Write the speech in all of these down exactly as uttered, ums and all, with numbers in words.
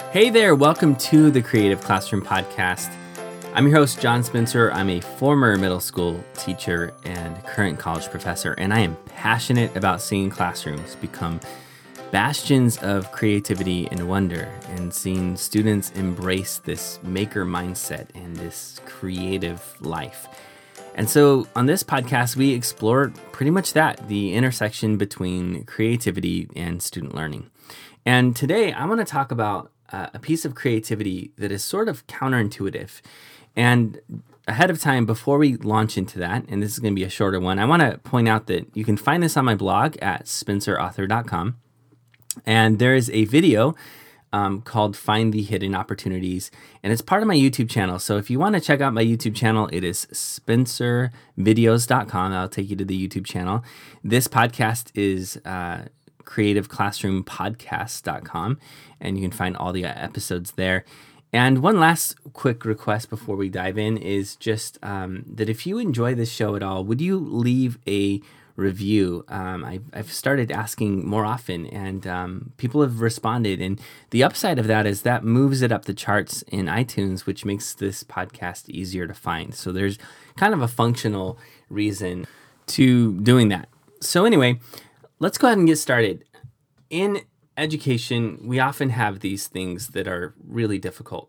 Hey there, welcome to the Creative Classroom Podcast. I'm your host, John Spencer. I'm a former middle school teacher and current college professor, and I am passionate about seeing classrooms become bastions of creativity and wonder, and seeing students embrace this maker mindset and this creative life. And so on this podcast, we explore pretty much that, the intersection between creativity and student learning. And today I want to talk about uh, a piece of creativity that is sort of counterintuitive. And ahead of time, before we launch into that, and this is going to be a shorter one, I want to point out that you can find this on my blog at spencer author dot com. And there is a video um, called Find the Hidden Opportunities, and it's part of my YouTube channel. So if you want to check out my YouTube channel, it is spencer videos dot com. I'll take you to the YouTube channel. This podcast is uh, creative classroom podcast dot com, and you can find all the episodes there. And one last quick request before we dive in is just um, that if you enjoy this show at all, would you leave a review? Um, I, I've started asking more often, and um, people have responded. And the upside of that is that moves it up the charts in iTunes, which makes this podcast easier to find. So there's kind of a functional reason to doing that. So anyway, let's go ahead and get started. In education, we often have these things that are really difficult,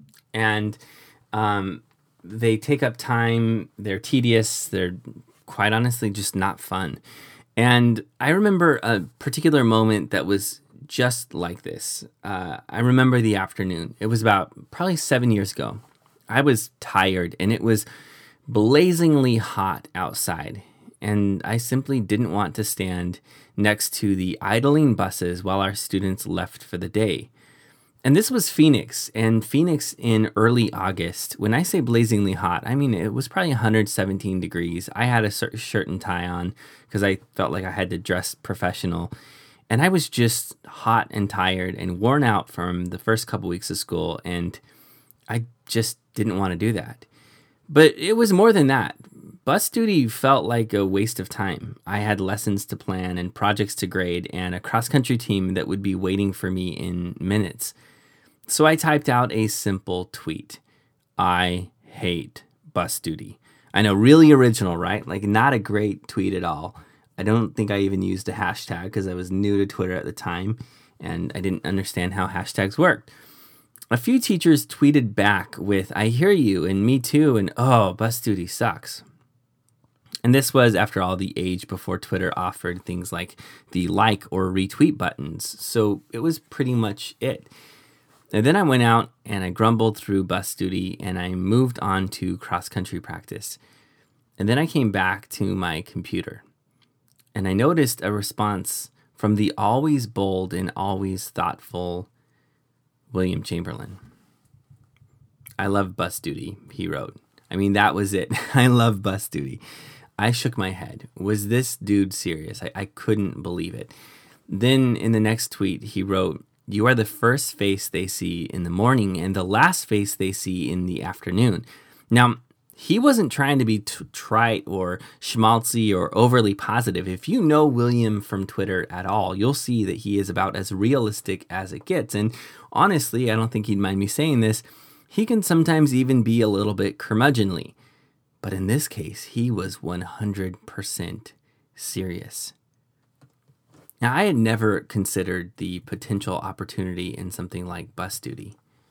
and um, they take up time, they're tedious, they're quite honestly just not fun. And I remember a particular moment that was just like this. Uh, I remember the afternoon. It was about probably seven years ago. I was tired, and it was blazingly hot outside, and I simply didn't want to stand next to the idling buses while our students left for the day. And this was Phoenix, and Phoenix in early August. When I say blazingly hot, I mean it was probably one hundred seventeen degrees. I had a shirt and tie on because I felt like I had to dress professional. And I was just hot and tired and worn out from the first couple weeks of school, and I just didn't want to do that. But it was more than that. Bus duty felt like a waste of time. I had lessons to plan and projects to grade and a cross-country team that would be waiting for me in minutes. So I typed out a simple tweet. I hate bus duty. I know, really original, right? Like, not a great tweet at all. I don't think I even used a hashtag because I was new to Twitter at the time, and I didn't understand how hashtags worked. A few teachers tweeted back with, I hear you, and me too, and oh, bus duty sucks. And this was, after all, the age before Twitter offered things like the like or retweet buttons. So it was pretty much it. And then I went out and I grumbled through bus duty, and I moved on to cross-country practice. And then I came back to my computer, and I noticed a response from the always bold and always thoughtful William Chamberlain. I love bus duty, he wrote. I mean, that was it. I love bus duty. I shook my head. Was this dude serious? I, I couldn't believe it. Then in the next tweet, he wrote, you are the first face they see in the morning and the last face they see in the afternoon. Now, he wasn't trying to be t- trite or schmaltzy or overly positive. If you know William from Twitter at all, you'll see that he is about as realistic as it gets. And honestly, I don't think he'd mind me saying this, he can sometimes even be a little bit curmudgeonly. But in this case, he was one hundred percent serious. Now, I had never considered the potential opportunity in something like bus duty.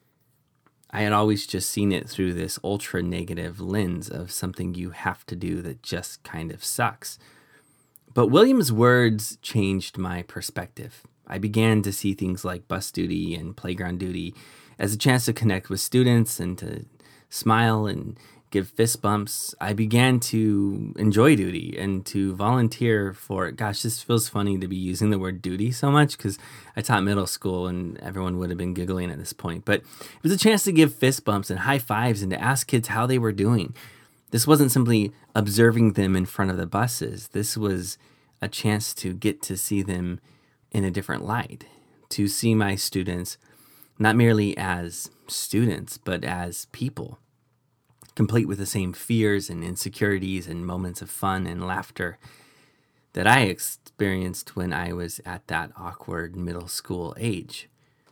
I had always just seen it through this ultra-negative lens of something you have to do that just kind of sucks. But William's words changed my perspective. I began to see things like bus duty and playground duty as a chance to connect with students and to smile and give fist bumps. I began to enjoy duty and to volunteer for it. Gosh, this feels funny to be using the word duty so much because I taught middle school and everyone would have been giggling at this point. But it was a chance to give fist bumps and high fives and to ask kids how they were doing. This wasn't simply observing them in front of the buses. This was a chance to get to see them in a different light, to see my students not merely as students, but as people, complete with the same fears and insecurities and moments of fun and laughter that I experienced when I was at that awkward middle school age.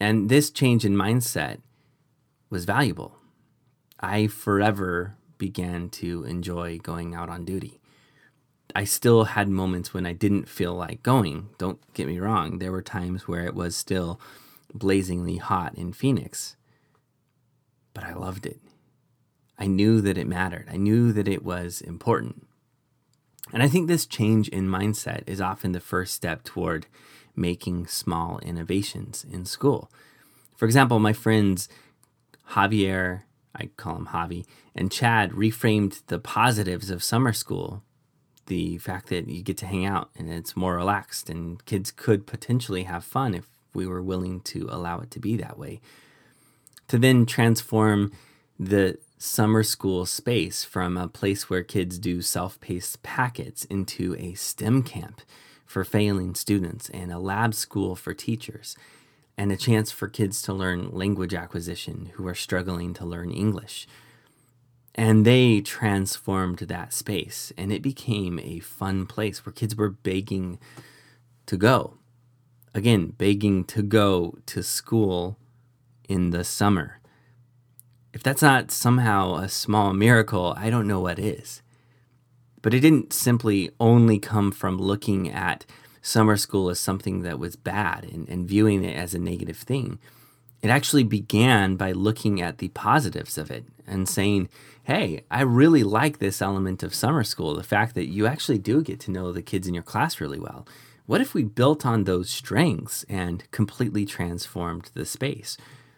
And this change in mindset was valuable. I forever began to enjoy going out on duty. I still had moments when I didn't feel like going. Don't get me wrong. There were times where it was still blazingly hot in Phoenix, but I loved it. I knew that it mattered. I knew that it was important. And I think this change in mindset is often the first step toward making small innovations in school. For example, my friends Javier, I call him Javi, and Chad reframed the positives of summer school. The fact that you get to hang out and it's more relaxed and kids could potentially have fun if we were willing to allow it to be that way. To then transform the summer school space from a place where kids do self-paced packets into a STEM camp for failing students and a lab school for teachers and a chance for kids to learn language acquisition who are struggling to learn English. And they transformed that space, and it became a fun place where kids were begging to go. Again, begging to go to school in the summer. If that's not somehow a small miracle, I don't know what is. But it didn't simply only come from looking at summer school as something that was bad and, and viewing it as a negative thing. It actually began by looking at the positives of it and saying, hey, I really like this element of summer school, the fact that you actually do get to know the kids in your class really well. What if we built on those strengths and completely transformed the space?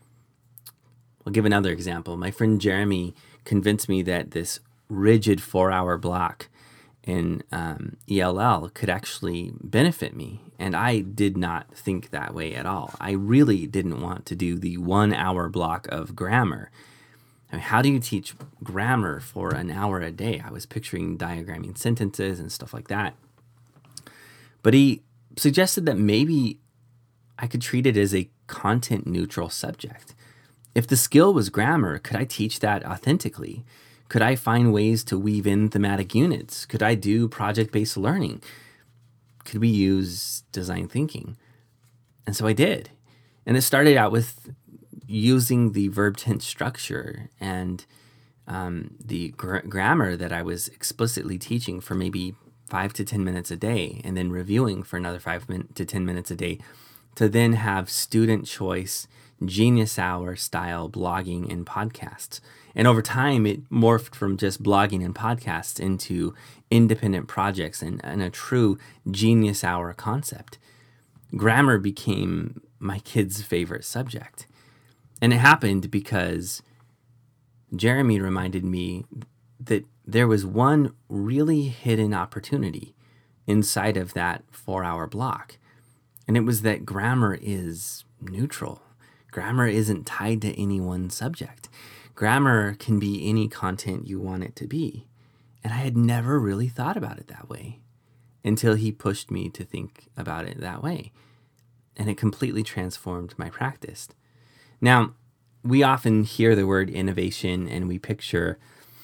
I'll give another example. My friend Jeremy convinced me that this rigid four-hour block in um, E L L could actually benefit me. And I did not think that way at all. I really didn't want to do the one-hour block of grammar. I mean, how do you teach grammar for an hour a day? I was picturing diagramming sentences and stuff like that. But he suggested that maybe I could treat it as a content-neutral subject. If the skill was grammar, could I teach that authentically? Could I find ways to weave in thematic units? Could I do project-based learning? Could we use design thinking? And so I did. And it started out with using the verb tense structure and um, the gr- grammar that I was explicitly teaching for maybe five to ten minutes a day, and then reviewing for another five min- to ten minutes a day, to then have student choice, Genius Hour style blogging and podcasts. And over time, it morphed from just blogging and podcasts into independent projects and, and a true Genius Hour concept. Grammar became my kids' favorite subject. And it happened because Jeremy reminded me that there was one really hidden opportunity inside of that four-hour block. And it was that grammar is neutral. Grammar isn't tied to any one subject. Grammar can be any content you want it to be. And I had never really thought about it that way until he pushed me to think about it that way. And it completely transformed my practice. Now, we often hear the word innovation and we picture,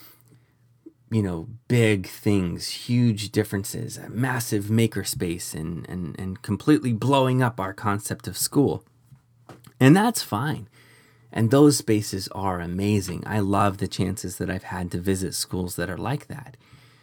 you know, big things, huge differences, a massive makerspace, and, and, and completely blowing up our concept of school. And that's fine. And those spaces are amazing. I love the chances that I've had to visit schools that are like that.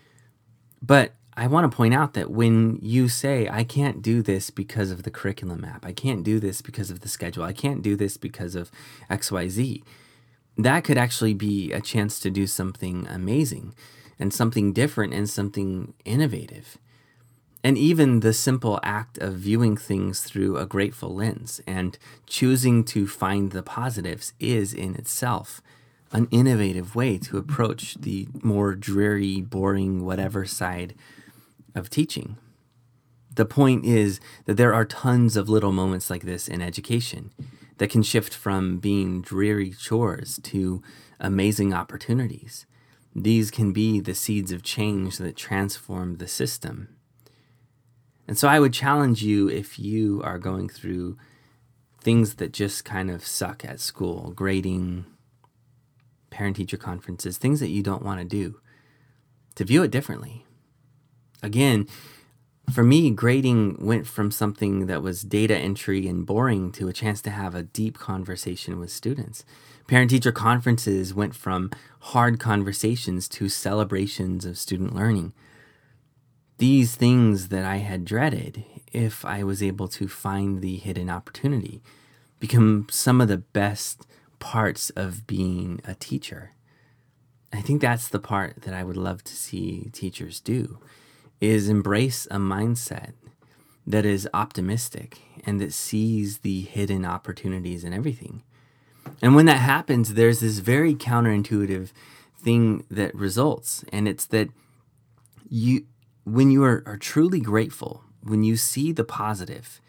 But I want to point out that when you say, I can't do this because of the curriculum map, I can't do this because of the schedule, I can't do this because of X Y Z, that could actually be a chance to do something amazing and something different and something innovative. And even the simple act of viewing things through a grateful lens and choosing to find the positives is in itself an innovative way to approach the more dreary, boring, whatever side of teaching. The point is that there are tons of little moments like this in education that can shift from being dreary chores to amazing opportunities. These can be the seeds of change that transform the system. And so I would challenge you, if you are going through things that just kind of suck at school, grading, parent-teacher conferences, things that you don't want to do, to view it differently. Again, For me, grading went from something that was data entry and boring to a chance to have a deep conversation with students. Parent-teacher conferences went from hard conversations to celebrations of student learning. These things that I had dreaded, if I was able to find the hidden opportunity, become some of the best parts of being a teacher. I think that's the part that I would love to see teachers do, is embrace a mindset that is optimistic and that sees the hidden opportunities in everything. And when that happens, there's this very counterintuitive thing that results, and it's that you, when you are, are truly grateful, when you see the positive,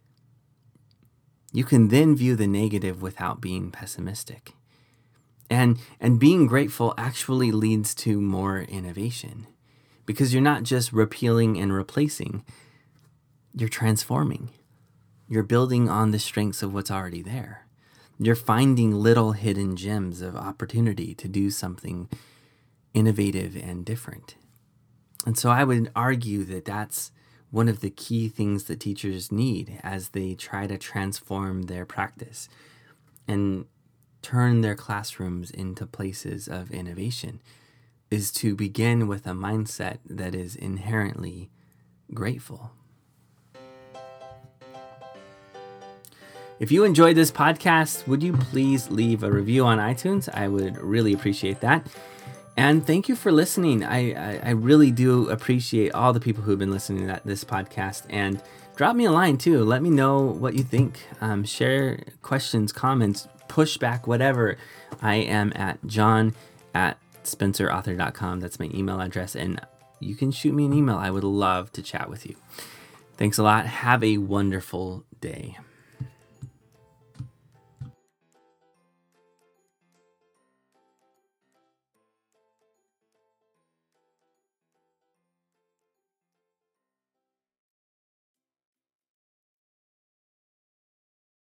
you can then view the negative without being pessimistic. And, and being grateful actually leads to more innovation, because you're not just repealing and replacing, you're transforming. You're building on the strengths of what's already there. You're finding little hidden gems of opportunity to do something innovative and different. And so I would argue that that's one of the key things that teachers need as they try to transform their practice and turn their classrooms into places of innovation, is to begin with a mindset that is inherently grateful. If you enjoyed this podcast, would you please leave a review on iTunes? I would really appreciate that. And thank you for listening. I, I, I really do appreciate all the people who have been listening to this podcast. And drop me a line too. Let me know what you think. Um, share questions, comments, pushback, whatever. I am at john at spencer author dot com. That's my email address. And you can shoot me an email. I would love to chat with you. Thanks a lot. Have a wonderful day.